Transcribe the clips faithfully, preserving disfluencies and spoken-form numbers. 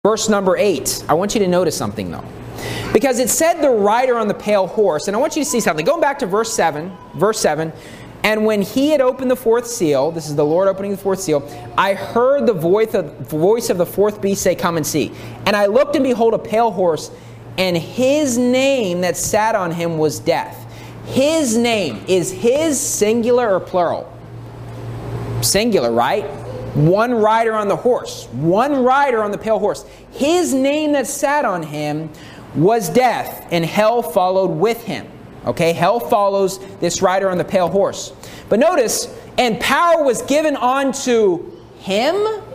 Verse number eight. I want you to notice something though. Because it said the rider on the pale horse, and I want you to see something. Going back to verse seven, verse seven, and when he had opened the fourth seal, this is the Lord opening the fourth seal, I heard the voice of, voice of the fourth beast say, come and see. And I looked and behold a pale horse, and his name that sat on him was Death. His name, is his singular or plural? Singular, right? One rider on the horse. One rider on the pale horse. His name that sat on him was Death, and hell followed with him. Okay, hell follows this rider on the pale horse. But notice, and power was given unto him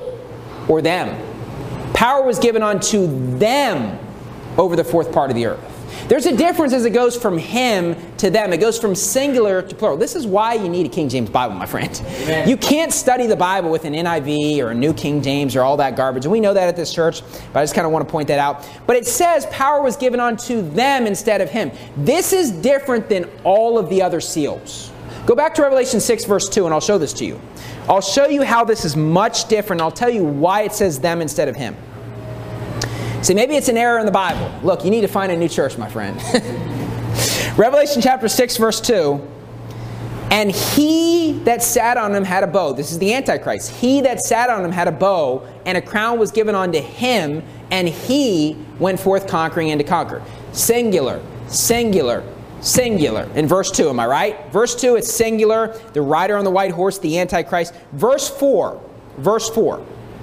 or them. Power was given unto them over the fourth part of the earth. There's a difference as it goes from him to them. It goes from singular to plural. This is why you need a King James Bible, my friend. Amen. You can't study the Bible with an N I V or a New King James or all that garbage. And we know that at this church, but I just kind of want to point that out. But it says power was given unto them instead of him. This is different than all of the other seals. Go back to Revelation six verse two and I'll show this to you. I'll show you how this is much different. I'll tell you why it says them instead of him. See, maybe it's an error in the Bible. Look, you need to find a new church, my friend. Revelation chapter six, verse two. And he that sat on him had a bow. This is the Antichrist. He that sat on him had a bow, and a crown was given unto him, and he went forth conquering and to conquer. Singular, singular, singular. In verse two, am I right? Verse two, it's singular. The rider on the white horse, the Antichrist. Verse four, verse four.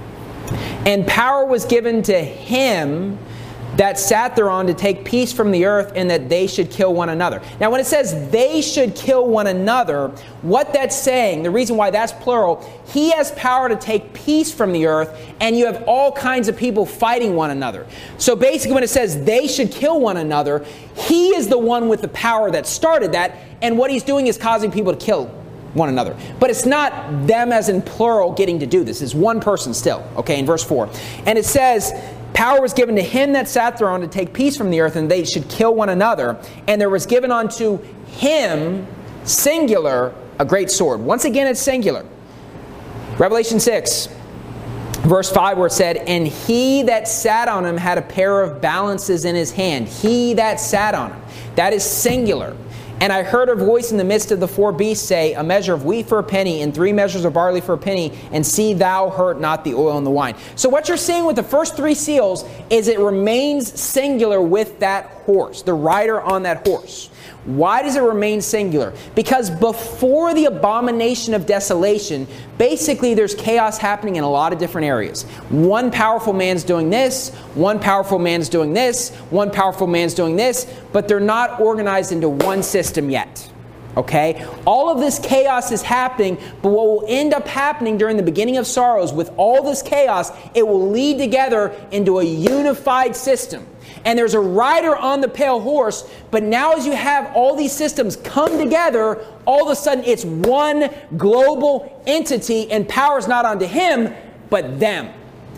And power was given to him that sat thereon to take peace from the earth, and that they should kill one another. Now, when it says they should kill one another, what that's saying, the reason why that's plural, he has power to take peace from the earth, and you have all kinds of people fighting one another. So basically, when it says they should kill one another, he is the one with the power that started that, and what he's doing is causing people to kill one another. But it's not them as in plural getting to do this. It's one person still. Okay, in verse four. And it says, power was given to him that sat thereon to take peace from the earth, and they should kill one another. And there was given unto him, singular, a great sword. Once again, it's singular. Revelation six, verse five, where it said, and he that sat on him had a pair of balances in his hand. He that sat on him. That is singular. And I heard a voice in the midst of the four beasts say, a measure of wheat for a penny, and three measures of barley for a penny, and see thou hurt not the oil and the wine. So what you're seeing with the first three seals is it remains singular with that horse, the rider on that horse. Why does it remain singular? Because before the abomination of desolation, basically there's chaos happening in a lot of different areas. One powerful man's doing this, one powerful man's doing this, one powerful man's doing this, but they're not organized into one system yet. Okay? All of this chaos is happening, but what will end up happening during the beginning of sorrows with all this chaos, it will lead together into a unified system. And there's a rider on the pale horse, but now as you have all these systems come together, all of a sudden it's one global entity, and power is not unto him, but them.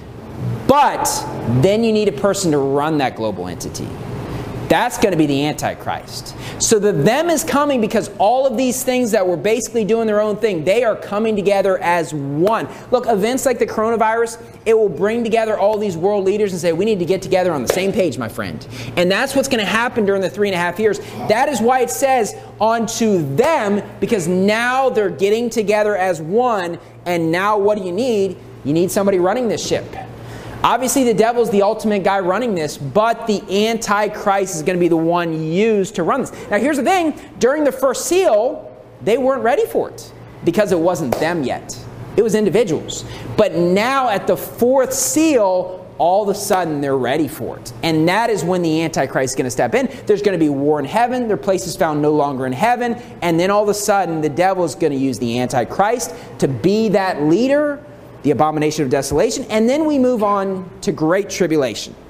But then you need a person to run that global entity. That's going to be the Antichrist. So the them is coming because all of these things that were basically doing their own thing, they are coming together as one. Look, events like the coronavirus, it will bring together all these world leaders and say, we need to get together on the same page, my friend. And that's what's going to happen during the three and a half years. That is why it says unto them, because now they're getting together as one. And now what do you need? You need somebody running this ship. Obviously, the devil's the ultimate guy running this, but the Antichrist is going to be the one used to run this. Now, here's the thing. During the first seal, they weren't ready for it because it wasn't them yet. It was individuals. But now at the fourth seal, all of a sudden they're ready for it. And that is when the Antichrist is going to step in. There's going to be war in heaven. Their place is found no longer in heaven. And then all of a sudden, the devil is going to use the Antichrist to be that leader, the abomination of desolation, and then we move on to great tribulation.